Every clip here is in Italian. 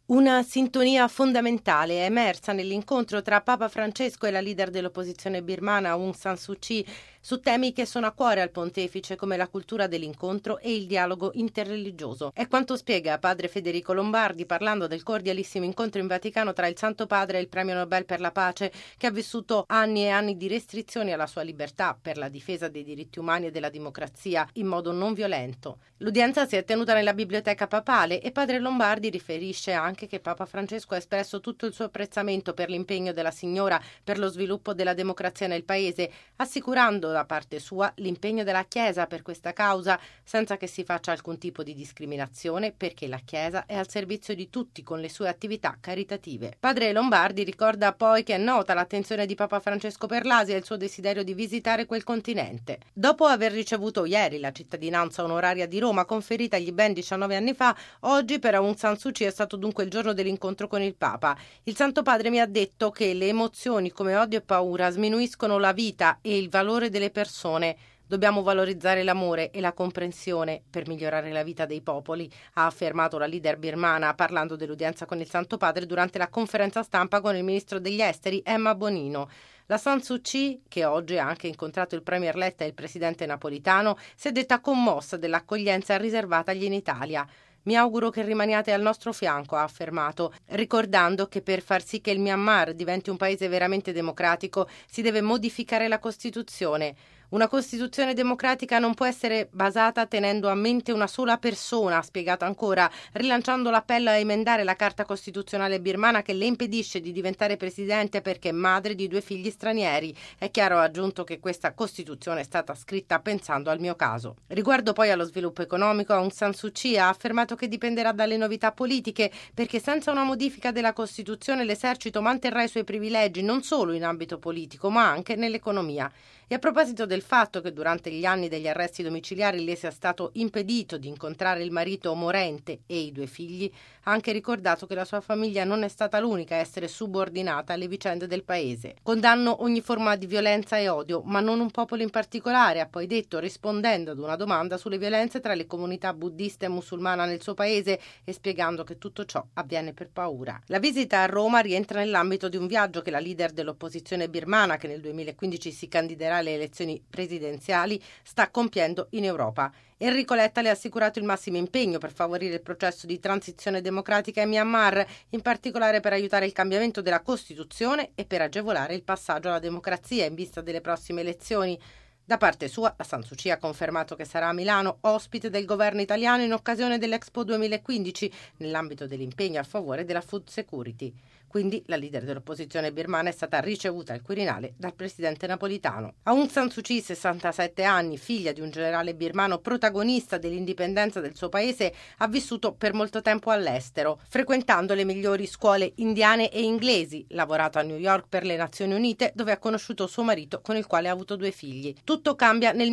Una sintonia fondamentale è emersa nell'incontro tra Papa Francesco e la leader dell'opposizione birmana Aung San Suu Kyi su temi che sono a cuore al pontefice come la cultura dell'incontro e il dialogo interreligioso. È quanto spiega padre Federico Lombardi parlando del cordialissimo incontro in Vaticano tra il Santo Padre e il Premio Nobel per la pace, che ha vissuto anni e anni di restrizioni alla sua libertà per la difesa dei diritti umani e della democrazia in modo non violento. L'udienza si è tenuta nella biblioteca papale e padre Lombardi riferisce anche che Papa Francesco ha espresso tutto il suo apprezzamento per l'impegno della signora per lo sviluppo della democrazia nel paese, assicurando da parte sua l'impegno della Chiesa per questa causa senza che si faccia alcun tipo di discriminazione, perché la Chiesa è al servizio di tutti con le sue attività caritative. Padre Lombardi ricorda poi che è nota l'attenzione di Papa Francesco per l'Asia e il suo desiderio di visitare quel continente. Dopo aver ricevuto ieri la cittadinanza onoraria di Roma conferitagli ben 19 anni fa, oggi per Aung San Suu Kyi è stato dunque il giorno dell'incontro con il Papa. Il Santo Padre mi ha detto che le emozioni come odio e paura sminuiscono la vita e il valore delle persone. Dobbiamo valorizzare l'amore e la comprensione per migliorare la vita dei popoli, ha affermato la leader birmana parlando dell'udienza con il Santo Padre durante la conferenza stampa con il ministro degli esteri Emma Bonino. La San Suu Kyi, che oggi ha anche incontrato il premier Letta e il presidente Napolitano, si è detta commossa dell'accoglienza riservatagli in Italia. Mi auguro che rimaniate al nostro fianco, ha affermato, ricordando che per far sì che il Myanmar diventi un paese veramente democratico si deve modificare la Costituzione. Una Costituzione democratica non può essere basata tenendo a mente una sola persona, ha spiegato ancora, rilanciando l'appello a emendare la Carta Costituzionale birmana che le impedisce di diventare presidente perché è madre di 2 figli stranieri. È chiaro, ha aggiunto, che questa Costituzione è stata scritta pensando al mio caso. Riguardo poi allo sviluppo economico, Aung San Suu Kyi ha affermato che dipenderà dalle novità politiche, perché senza una modifica della Costituzione l'esercito manterrà i suoi privilegi non solo in ambito politico ma anche nell'economia. E a proposito del fatto che durante gli anni degli arresti domiciliari le sia stato impedito di incontrare il marito morente e i 2 figli, ha anche ricordato che la sua famiglia non è stata l'unica a essere subordinata alle vicende del paese. Condanno ogni forma di violenza e odio, ma non un popolo in particolare, ha poi detto, rispondendo ad una domanda sulle violenze tra le comunità buddista e musulmana nel suo paese e spiegando che tutto ciò avviene per paura. La visita a Roma rientra nell'ambito di un viaggio che la leader dell'opposizione birmana, che nel 2015 si candiderà alle elezioni presidenziali, sta compiendo in Europa. Enrico Letta le ha assicurato il massimo impegno per favorire il processo di transizione democratica in Myanmar, in particolare per aiutare il cambiamento della Costituzione e per agevolare il passaggio alla democrazia in vista delle prossime elezioni. Da parte sua, la San Suu Kyi ha confermato che sarà a Milano ospite del governo italiano in occasione dell'Expo 2015 nell'ambito dell'impegno a favore della food security. Quindi la leader dell'opposizione birmana è stata ricevuta al Quirinale dal presidente Napolitano. Aung San Suu Kyi, 67 anni, figlia di un generale birmano protagonista dell'indipendenza del suo paese, ha vissuto per molto tempo all'estero, frequentando le migliori scuole indiane e inglesi, lavorato a New York per le Nazioni Unite, dove ha conosciuto suo marito con il quale ha avuto 2 figli. Tutto cambia nel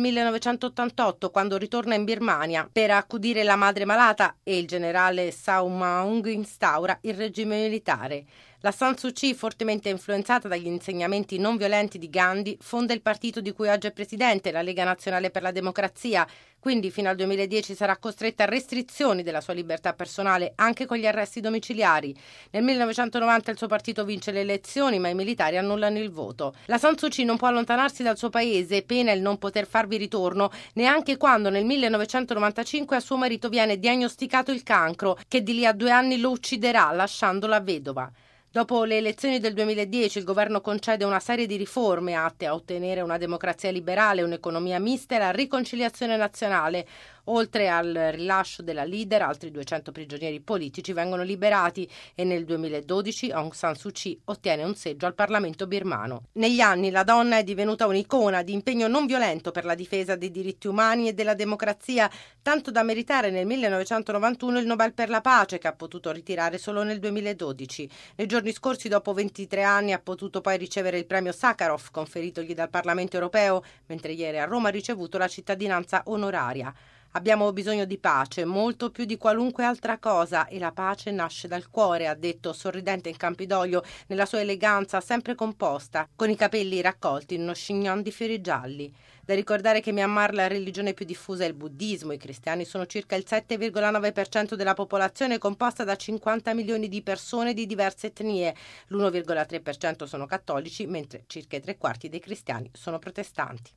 1988, quando ritorna in Birmania per accudire la madre malata e il generale Sau Maung instaura il regime militare. La San Suu Kyi, fortemente influenzata dagli insegnamenti non violenti di Gandhi, fonda il partito di cui oggi è presidente, la Lega Nazionale per la Democrazia. Quindi fino al 2010 sarà costretta a restrizioni della sua libertà personale, anche con gli arresti domiciliari. Nel 1990 il suo partito vince le elezioni, ma i militari annullano il voto. La San Suu Kyi non può allontanarsi dal suo paese, pena il non poter farvi ritorno, neanche quando nel 1995 a suo marito viene diagnosticato il cancro, che di lì a 2 anni lo ucciderà, lasciandola vedova. Dopo le elezioni del 2010 il governo concede una serie di riforme atte a ottenere una democrazia liberale, un'economia mista e la riconciliazione nazionale. Oltre al rilascio della leader, altri 200 prigionieri politici vengono liberati e nel 2012 Aung San Suu Kyi ottiene un seggio al Parlamento birmano. Negli anni la donna è divenuta un'icona di impegno non violento per la difesa dei diritti umani e della democrazia, tanto da meritare nel 1991 il Nobel per la pace, che ha potuto ritirare solo nel 2012. Nei giorni scorsi, dopo 23 anni, ha potuto poi ricevere il premio Sakharov conferitogli dal Parlamento europeo, mentre ieri a Roma ha ricevuto la cittadinanza onoraria. Abbiamo bisogno di pace, molto più di qualunque altra cosa, e la pace nasce dal cuore, ha detto sorridente in Campidoglio nella sua eleganza sempre composta, con i capelli raccolti in uno chignon di fiori gialli. Da ricordare che in Myanmar la religione più diffusa è il buddismo, i cristiani sono circa il 7,9% della popolazione, composta da 50 milioni di persone di diverse etnie, l'1,3% sono cattolici, mentre circa i tre quarti dei cristiani sono protestanti.